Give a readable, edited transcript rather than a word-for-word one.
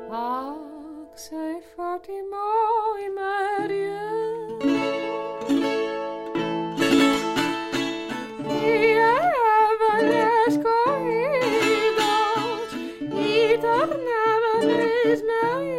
Ach, sei Fatima y Maria, y eran escogidos y tornaban Ismael.